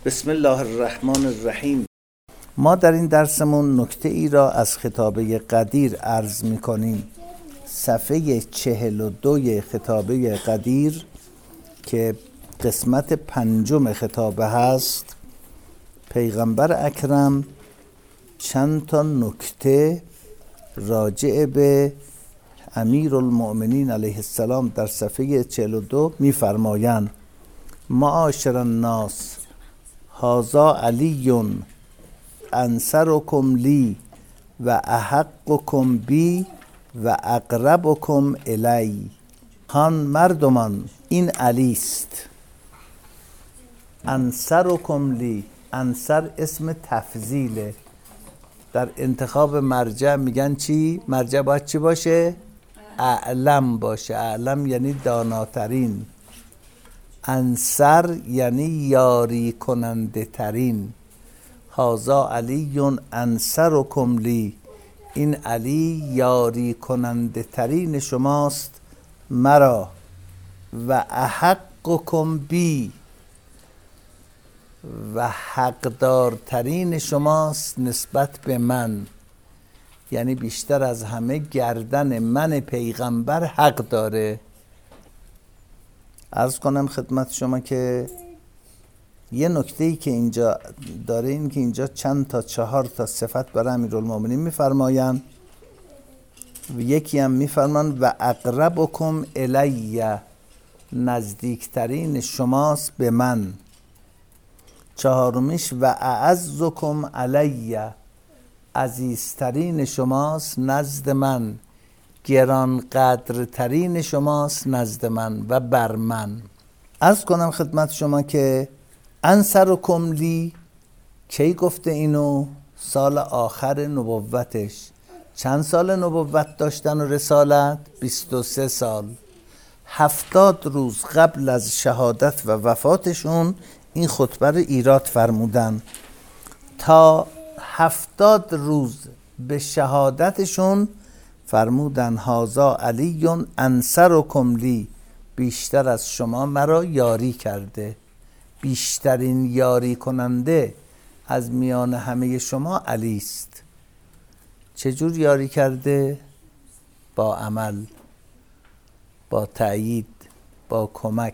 بسم الله الرحمن الرحیم. ما در این درسمون نکته ای را از خطابه قدیر عرض می کنیم. صفحه 42 خطابه قدیر که قسمت 5 خطابه هست، پیغمبر اکرم چند تا نکته راجع به امیرالمؤمنین علیه السلام در صفحه 42 می فرمایند: معاشر الناس، هذا علی انصرکم لی و احقکم بی و اقربکم الی. هان مردمان، این علی است. انصرکم لی، انصر اسم تفضیله. در انتخاب مرجع میگن چی؟ مرجع باید چی باشه؟ اعلم باشه. اعلم یعنی داناترین. انصر یعنی یاری کننده ترین. هذا علی انصرکم لی، این علی یاری کننده ترین شماست مرا. و احقکم بی، و حقدارترین شماست نسبت به من. یعنی بیشتر از همه گردن من پیغمبر حق داره. عرض کنم خدمت شما که یه نکته‌ای که اینجا داره این که اینجا چند تا 4 تا صفت برای امیرالمومنین میفرمایند. یکی هم میفرمان و اقربکم الی، نزدیکترین شماست به من. 4میش و اعزکم علی، عزیزترین شماست نزد من، گرانقدرترین شماست نزد من و بر من. عرض کنم خدمت شما که انصرکم لی کی گفته اینو؟ سال آخر نبوتش. چند سال نبوت داشتن و رسالت؟ 23 سال. 70 روز قبل از شهادت و وفاتشون این خطبه رو ایراد فرمودن. تا 70 روز به شهادتشون فرمودن هذا علی انصرکم لی، بیشتر از شما مرا یاری کرده. بیشترین یاری کننده از میان همه شما علی است. چجور یاری کرده؟ با عمل، با تأیید، با کمک.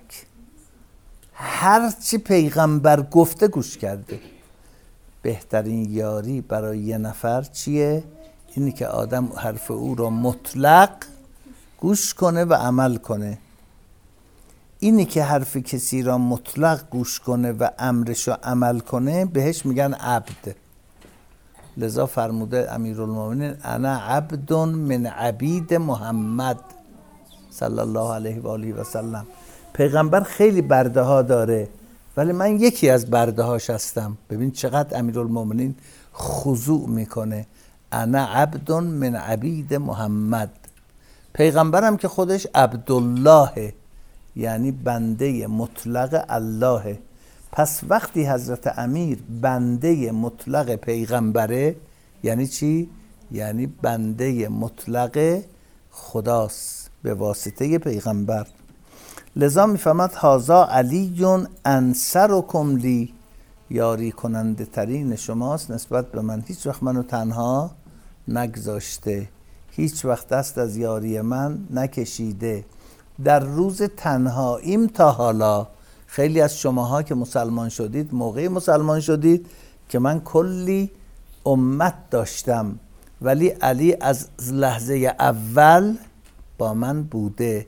هر چی پیغمبر گفته گوش کرده. بهترین یاری برای یه نفر چیه؟ اینی که آدم حرف او را مطلق گوش کنه و عمل کنه. اینی که حرف کسی را مطلق گوش کنه و امرش را عمل کنه بهش میگن عبد. لذا فرموده امیرالمومنین انا عبد من عبید محمد صلی الله علیه و آله و سلم. پیغمبر خیلی برده ها داره ولی من یکی از برده هاش هستم. ببین چقدر امیرالمومنین خضوع میکنه. انا عبد من عبید محمد. پیغمبرم که خودش عبدالله، یعنی بنده مطلق الله. پس وقتی حضرت امیر بنده مطلق پیغمبره یعنی چی؟ یعنی بنده مطلق خداست به واسطه پیغمبر. لذا میفهمد هذا علی انصرکم لی، یاری کننده ترین شماست نسبت به من. هیچ وقت منو تنها نگذاشته، هیچ وقت دست از یاری من نکشیده. در روز تنهاییم تا حالا، خیلی از شماها که مسلمان شدید موقع مسلمان شدید که من کلی امت داشتم ولی علی از لحظه اول با من بوده.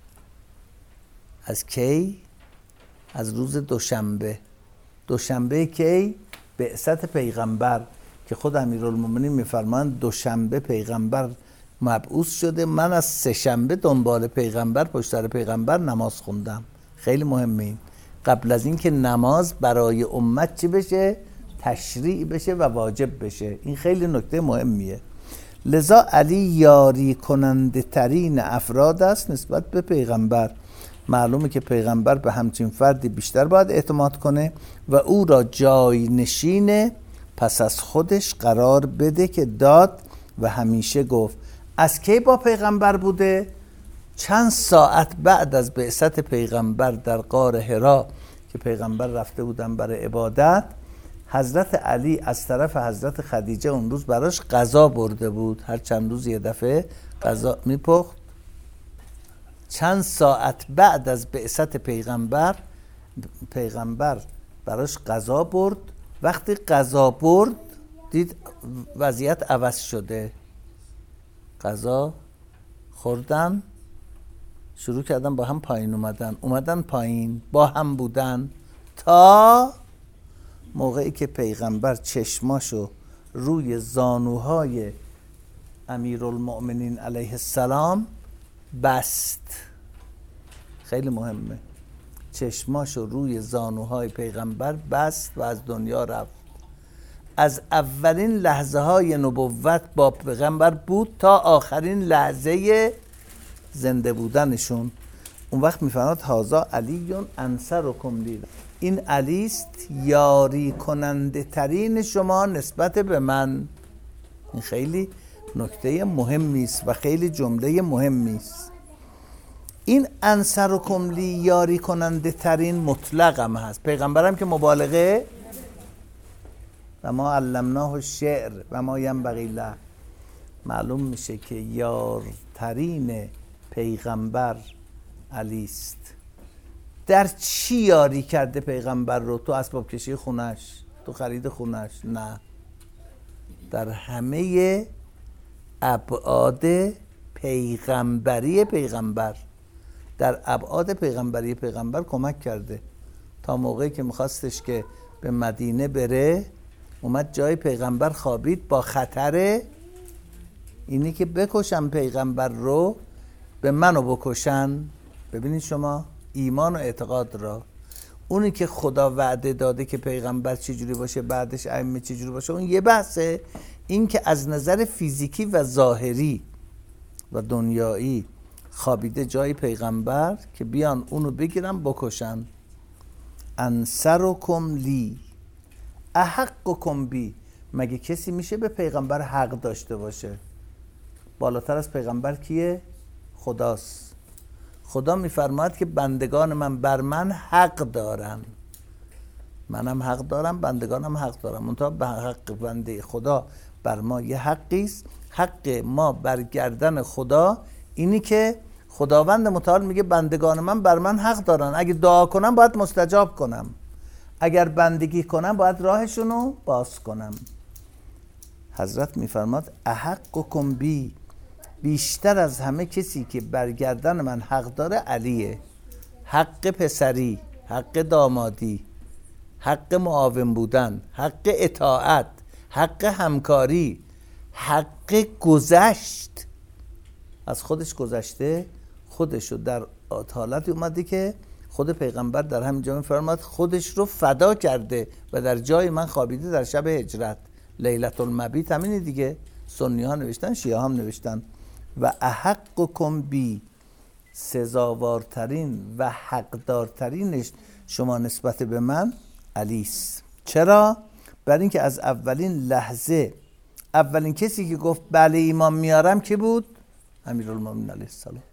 از کی؟ از روز دوشنبه. دوشنبه کی؟ بعثت پیغمبر که خود امیرالمومنین میفرمایند دوشنبه پیغمبر مبعوث شده. من از سه شنبه دنبال پیغمبر پشت سر پیغمبر نماز خوندم. خیلی مهمه این. قبل از این که نماز برای امت چی بشه؟ تشریع بشه و واجب بشه. این خیلی نکته مهمیه. لذا علی یاری کننده ترین افراد است نسبت به پیغمبر. معلومه که پیغمبر به همچین فردی بیشتر باید اعتماد کنه و او را جای نشین پس از خودش قرار بده که داد و همیشه گفت. از کی با پیغمبر بوده؟ چند ساعت بعد از بعثت پیغمبر در غار حرا که پیغمبر رفته بودن برای عبادت، حضرت علی از طرف حضرت خدیجه اون روز براش غذا برده بود. هر چند روز یه دفعه غذا میپخت. چند ساعت بعد از بعثت پیغمبر براش غذا برد. وقتی غذا برد دید وضعیت عوض شده. غذا خوردن، شروع کردن با هم پایین اومدن پایین، با هم بودن تا موقعی که پیغمبر چشماشو روی زانوهای امیرالمؤمنین علیه السلام بست. خیلی مهمه. چشماشو روی زانوهای پیغمبر بست و از دنیا رفت. از اولین لحظه های نبوت با پیغمبر بود تا آخرین لحظه زنده بودنشون. اون وقت میفرماد هذا علی انصرکم لی، این علی است یاری کننده ترین شما نسبت به من. این خیلی نکته مهمی است و خیلی جمله مهمی است. این انصرکم لی یاری کننده ترین مطلق هم هست. پیغمبرم که مبالغه و ما علمناه الشعر و ما ینبغی له، معلوم میشه که یارترین پیغمبر علی است. در چی یاری کرده پیغمبر رو؟ تو اسباب کشی خونش، تو خرید خونش؟ نه، در همه ابعاد پیغمبری پیغمبر، در ابعاد پیغمبری پیغمبر کمک کرده. تا موقعی که میخواستش که به مدینه بره، اومد جای پیغمبر خوابید با خطر اینی که بکشن پیغمبر رو، به منو بکشن. ببینید شما ایمان و اعتقاد را، اونی که خدا وعده داده که پیغمبر چجوری باشه، بعدش ائمه چجوری باشه، اون یه بحثه. این که از نظر فیزیکی و ظاهری و دنیایی خوابیده جای پیغمبر که بیان اونو بگیرن بکشن. انصرکم لی احقکم بی، مگه کسی میشه به پیغمبر حق داشته باشه؟ بالاتر از پیغمبر کیه؟ خداست. خدا میفرماید که بندگان من بر من حق دارن، منم حق دارم، بندگانم حق دارم. منتها به حق بنده خدا بر ما یه حقی است. حق ما بر گردن خدا اینی که خداوند متعال میگه بندگان من بر من حق دارن. اگه دعا کنم باید مستجاب کنم، اگر بندگی کنم باید راهشونو باز کنم. حضرت میفرماد احقکم بی، بیشتر از همه کسی که برگردن من حق داره علیه. حق پسری، حق دامادی، حق معاون بودن، حق اطاعت، حق همکاری، حق گذشت. از خودش گذشته، خودشو در حالتی اومده که خود پیغمبر در همین جا میفرماد خودش رو فدا کرده و در جای من خوابیده در شب هجرت. لیلة المبیت همینه دیگه، سنی ها نوشتن، شیعه هم نوشتن. و احقکم بی، سزاوارترین و حقدارترینش شما نسبت به من علیست. چرا؟ برای اینکه از اولین لحظه اولین کسی که گفت بله ایمان میارم کی بود؟ امیرالمومنین علیه السلام.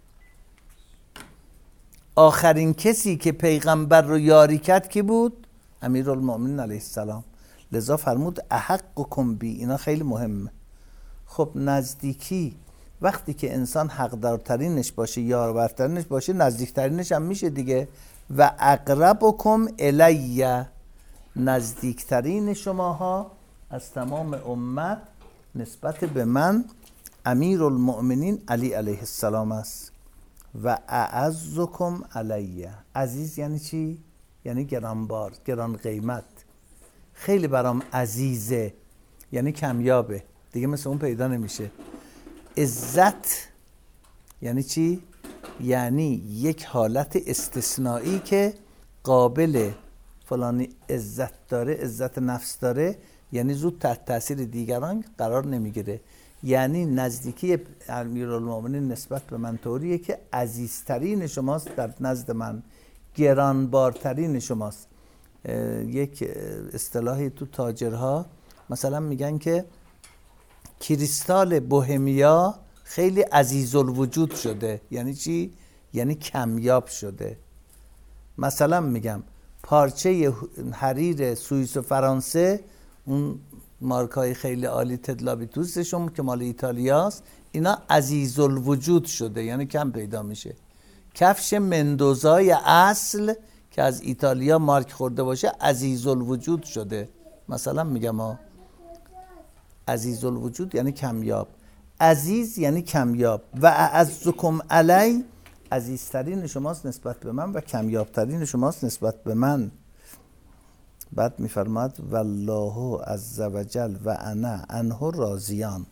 آخرین کسی که پیغمبر رو یاری کرد کی بود؟ امیرالمومنین علیه السلام. لذا فرمود احقکم بی. اینا خیلی مهمه. خب نزدیکی، وقتی که انسان حقدارترینش باشه، یارورترینش باشه، نزدیکترینش هم میشه دیگه. و اقربکم الی، نزدیکترین شماها از تمام امت نسبت به من امیرالمؤمنین علی علیه السلام است. و اعزکم علی، عزیز یعنی چی؟ یعنی گرانبار، گران قیمت. خیلی برام عزیزه یعنی کمیابه دیگه، مثل اون پیدا نمیشه. عزت یعنی چی؟ یعنی یک حالت استثنایی که قابل فلانی عزت داره، عزت نفس داره، یعنی زود تحت تاثیر دیگران قرار نمیگیره. یعنی نزدیکی امیرالمومنین نسبت به من طوریه که عزیزترین شماست در نزد من، گرانبارترین شماست. یک اصطلاحی تو تاجرها مثلا میگن که کریستال بوهمیا خیلی عزیز الوجود شده. یعنی چی؟ یعنی کمیاب شده. مثلا میگم پارچه حریر سوئیس و فرانسه، اون مارکای خیلی عالی تدلابیتوسشون که مال ایتالیاست، اینا عزیز الوجود شده، یعنی کم پیدا میشه. کفش مندوزای اصل که از ایتالیا مارک خورده باشه عزیز الوجود شده. مثلا میگم عزیز الوجود یعنی کمیاب، عزیز یعنی کمیاب. و اعزکم علی، عزیزترین شماست نسبت به من و کمیابترین شماست نسبت به من. بعد میفرماد والله عز وجل و انا عنه راضیان.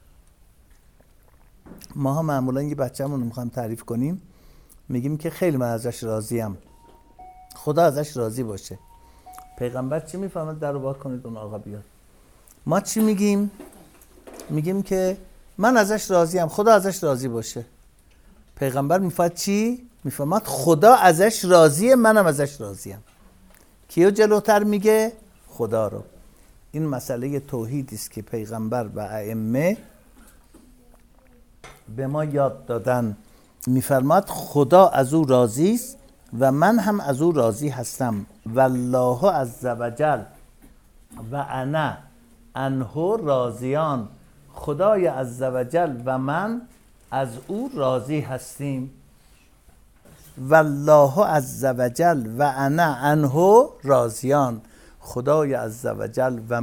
ما ها معمولا یه بچه‌مون رو میخوایم تعریف کنیم، میگیم که خیلی من ازش راضیم، خدا ازش راضی باشه. پیغمبر چی میفرماد؟ در رو باز کنید اون آقا بیاد. ما چی میگیم؟ میگیم که من ازش راضیم، خدا ازش راضی باشه. پیغمبر میفرماد چی؟ میفرماد خدا ازش راضیه، منم ازش راضیم. کیو جلوتر میگه؟ خدا رو. این مسئله توحیدی است که پیغمبر و ائمه به ما یاد دادن. میفرماد خدا از او راضی است و من هم از او راضی هستم. والله عز وجل و انا عنه راضیان. خدای عز وجل و من از او راضی هستیم. والله عز وجل و انا عنه راضیان. خدای عز وجل و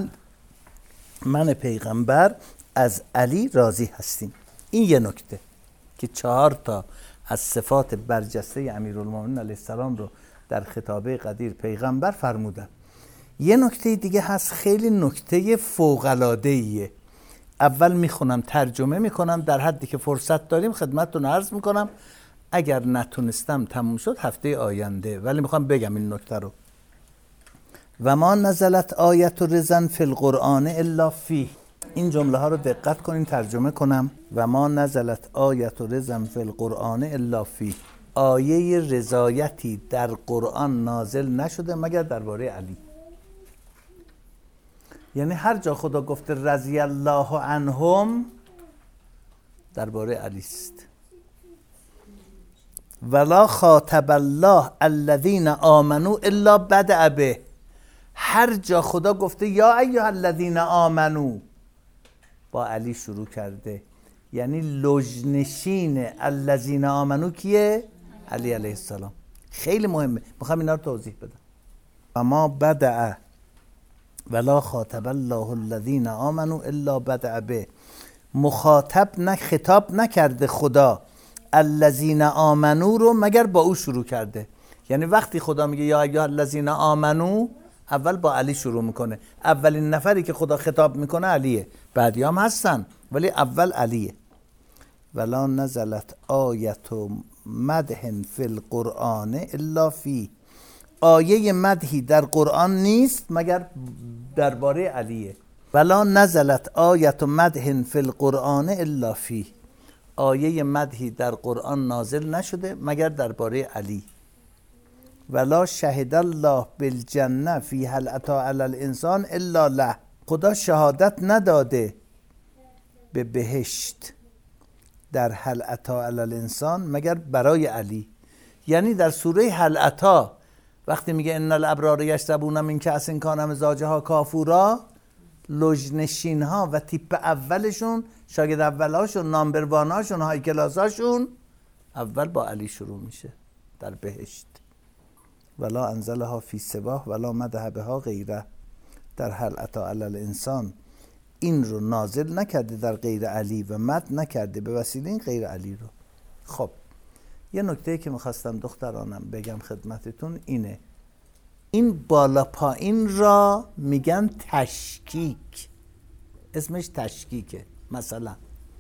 من پیغمبر از علی راضی هستیم. این یه نکته که 4 تا از صفات برجسته امیرالمومنین علیه السلام رو در خطابه قدیر پیغمبر فرمودن. یه نکته دیگه هست، خیلی نکته فوق‌العاده‌ایه. اول میخونم ترجمه میکنم، در حدی که فرصت داریم خدمتتون عرض میکنم. اگر نتونستم تموم شد هفته آینده، ولی میخوام بگم این نکته رو. و ما نزلت آیت رضا فی القرآن الا فیه. این جمله ها رو دقت کنین ترجمه کنم. و ما نزلت آیت رضا فی القرآن الا فیه. آیه رضایتی در قرآن نازل نشده مگر درباره علی. یعنی هر جا خدا گفته رضی الله عنهم درباره علی است. ولا خاطب الله الذین آمنوا الا بدأ به. هر جا خدا گفته یا ایها الذین آمنوا با علی شروع کرده. یعنی لجنشین الذین آمنوا کیه؟ علی علیه السلام. خیلی مهمه، میخوام اینا رو توضیح بدم. اما بدأ ولا خاطب الله الذین آمنوا الا بدأ به. مخاطب خطاب نکرده خدا الذین آمنوا رو مگر با او شروع کرده. یعنی وقتی خدا میگه یا ایها الذین آمنوا اول با علی شروع میکنه. اولین نفری که خدا خطاب میکنه علیه، بعدی هم هستن ولی اول علیه. ولا نزلت آیت مدح فی القرآن الا فی. آیه مدحی در قرآن نیست مگر درباره علیه. ولا نزلت آیت مدح فی القرآن الا فی. آیه مدحی در قرآن نازل نشده مگر درباره علی. ولا شهد الله بالجنه فی هل اتی علی الانسان الا له. خدا شهادت نداده به بهشت در هل اتی علی الانسان مگر برای علی. یعنی در سوره هل اتی وقتی میگه ان الابرار یشربون من کأس کان مزاجها کافورا، لجنشین ها و تیپ اولشون، شاگرد اولاشون، نامبر واناشون، های کلاساشون اول با علی شروع میشه در بهشت. ولا انزلها فی سباه ولا مدح بها غیره. در هل اتی علی الانسان این رو نازل نکرده در غیر علی و مد نکرده به وسیله این غیر علی رو. خب یه نکته که میخواستم دخترانم بگم خدمتتون اینه، این بالا پایین را میگن تشکیک. اسمش تشکیکه. مثلا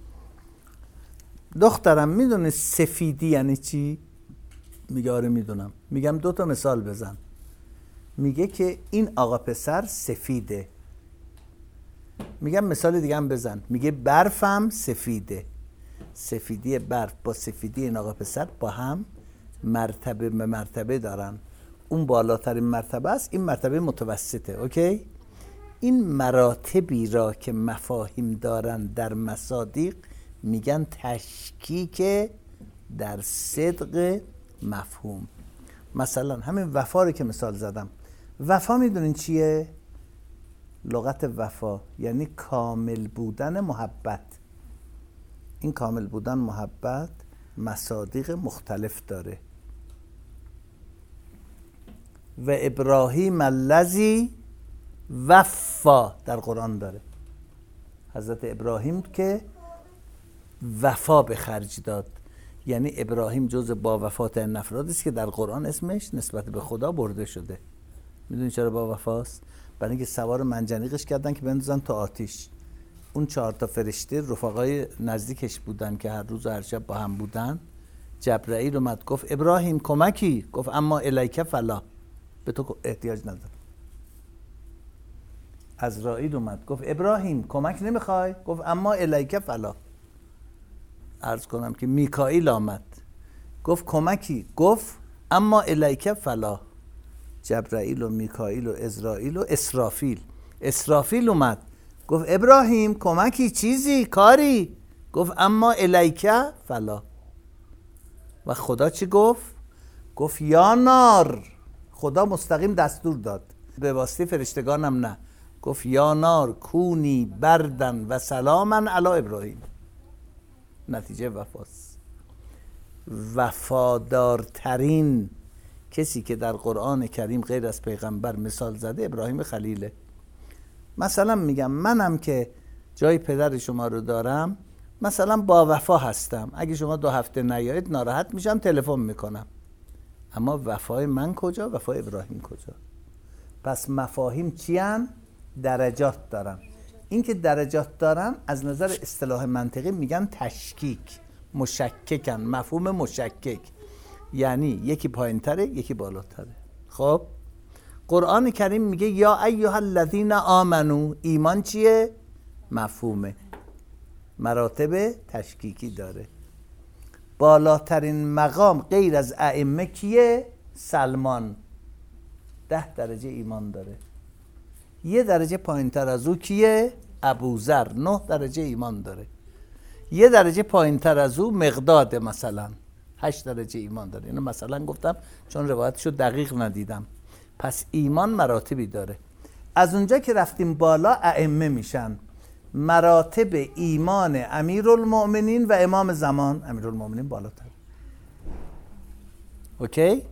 دخترم میدونه سفیدی یعنی چی؟ میگه آره میدونم. میگم 2 تا مثال بزن. میگه که این آقا پسر سفیده. میگم مثال دیگه هم بزن. میگه برفم سفیده. سفیدی برف با سفیدی این آقا پسر با هم مرتبه به مرتبه دارن. اون بالاترین مرتبه است، این مرتبه متوسطه. اوکی؟ این مراتبی را که مفاهیم دارن در مصادیق میگن تشکیک در صدق مفهوم. مثلا همین وفا رو که مثال زدم، وفا میدونین چیه؟ لغت وفا یعنی کامل بودن محبت. این کامل بودن محبت مصادیق مختلف داره. و ابراهیم الذی وفا در قرآن داره، حضرت ابراهیم که وفا به خرج داد. یعنی ابراهیم جز با وفاترین افرادی است که در قرآن اسمش نسبت به خدا برده شده. میدونی چرا با وفاست؟ برای اینکه سوار منجنیقش کردن که بندازن تو آتیش. اون 4 فرشته رفقای نزدیکش بودن که هر روز و هر شب با هم بودن. جبرئیل اومد گفت ابراهیم کمکی، گفت اما الیک فلا، به تو احتیاج ندارم. عزرائیل اومد گفت ابراهیم کمک نمیخوای، گفت اما الیک فلا. عرض کنم که میکائیل آمد گفت کمکی، گفت اما الیک فلا. جبرائیل و میکائیل و عزرائیل و اسرافیل اومد گفت ابراهیم کمکی، چیزی کاری، گفت اما الیک فلا. و خدا چی گفت؟ گفت یا نار. خدا مستقیم دستور داد، به واسطه فرشتگانم نه. گفت یا نار کونی بردن و سلاما علی ابراهیم. نتیجه وفاست. وفادارترین کسی که در قرآن کریم غیر از پیغمبر مثال زده ابراهیم خلیله. مثلا میگم منم که جای پدر شما رو دارم، مثلا با وفا هستم، اگه شما 2 هفته نیایید ناراحت میشم، تلفن میکنم. اما وفای من کجا؟ وفای ابراهیم کجا؟ پس مفاهیم چی هن؟ درجات دارن. این که درجات دارن از نظر اصطلاح منطقی میگن تشکیک، مشککن، مفهوم مشکک، یعنی یکی پایین تره یکی بالاتره. خب قرآن کریم میگه یا ایها الذین آمنو. ایمان چیه؟ مفهومه، مراتب تشکیکی داره. بالاترین مقام غیر از ائمه کیه؟ سلمان 10 درجه ایمان داره. 1 درجه پایین تر از او کیه؟ ابوذر 9 درجه ایمان داره. 1 درجه پایین تر از او مقداد مثلا 8 درجه ایمان داره. اینو مثلا گفتم چون روایتشو دقیق ندیدم. پس ایمان مراتبی داره. از اونجا که رفتیم بالا ائمه میشن. مراتب ایمان امیرالمؤمنین و امام زمان، امیرالمؤمنین بالاتر. اوکی؟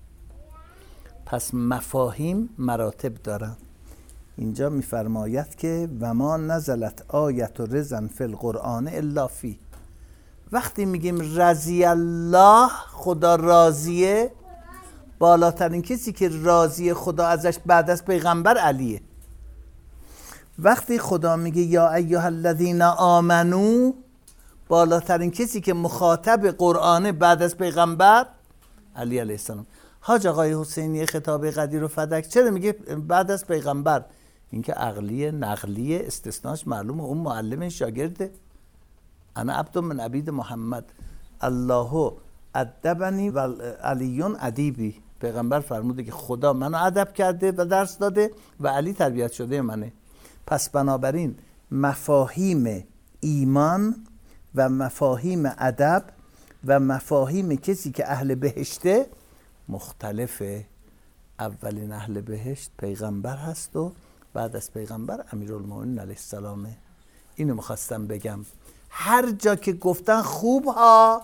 پس مفاهیم مراتب دارن. اینجا میفرماید که و ما نزلت آیت رضا فی القرآن الا فی. وقتی میگیم رضی الله، خدا راضیه، بالاترین کسی که راضی خدا ازش بعد از پیغمبر علیه. وقتی خدا میگه یا ایها الذین آمنو، بالاترین کسی که مخاطب قرآن بعد از پیغمبر علی علیه السلام. حاج آقای حسینی خطاب قدیر و فدک چرا میگه بعد از پیغمبر؟ اینکه عقلیه نقلیه، استثناش معلومه، اون معلم شاگرده. انا عبد من عبید محمد الله ادبنی و علیون ادیبی. پیغمبر فرموده که خدا منو ادب کرده و درس داده و علی تربیت شده منه. پس بنابراین مفاهیم ایمان و مفاهیم ادب و مفاهیم کسی که اهل بهشته مختلفه. اولین اهل بهشت پیغمبر هست و بعد از پیغمبر امیرالمؤمنین علیه السلامه. اینو میخواستم بگم. هر جا که گفتن خوب ها،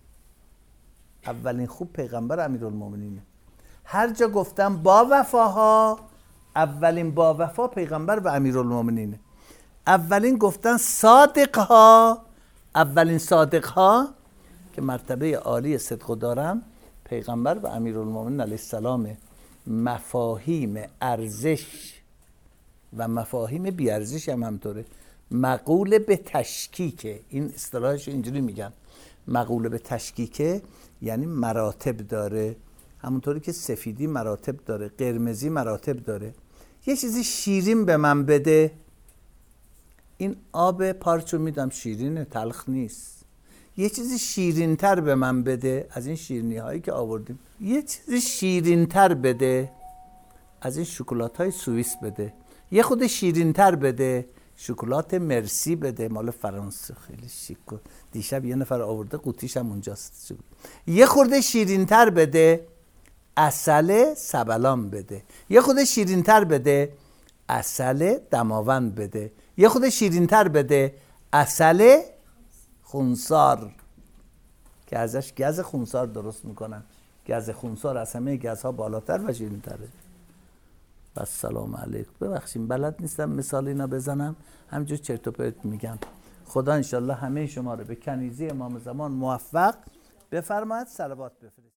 اولین خوب پیغمبر امیرالمؤمنینه. هر جا گفتن با وفاها، اولین با وفا پیغمبر و امیرالمؤمنینه. اولین گفتن صادق ها، اولین صادق ها که مرتبه عالی صدق دارن پیغمبر و امیرالمؤمنین علیه السلامه. مفاهیم ارزش و مفاهیم بی ارزش هم همطوره. مقوله به تشکیکه، این اصطلاحش اینجوری میگن. مقوله به تشکیکه یعنی مراتب داره، همونطوری که سفیدی مراتب داره، قرمزی مراتب داره. یه چیزی شیرین به من بده، این آب پارچو میدم شیرینه، تلخ نیست. یه چیزی شیرین تر به من بده، از این شیرینی هایی که آوردیم، یه چیزی شیرین تر بده، از این شکلات های سوئیس بده. یه خود شیرین تر بده، شکلات مرسی بده، مال فرانسه، خیلی شیک. دیشب یه نفر آورده قوطیش هم اونجاست. یه خورده شیرین تر بده، عسل سبلان بده. یه خود شیرین‌تر بده، عسل دماوند بده. یه خود شیرین‌تر بده، عسل خونسار که ازش گز خونسار درست میکنن. گز خونسار از همه گزها بالاتر و شیرین‌تره. و سلام علیکم. ببخشید بلد نیستم مثال اینا بزنم، همینجور چرت و پرت میگم. خدا انشالله همه شما رو به کنیزی امام زمان موفق بفرماید. صلوات بفرستید.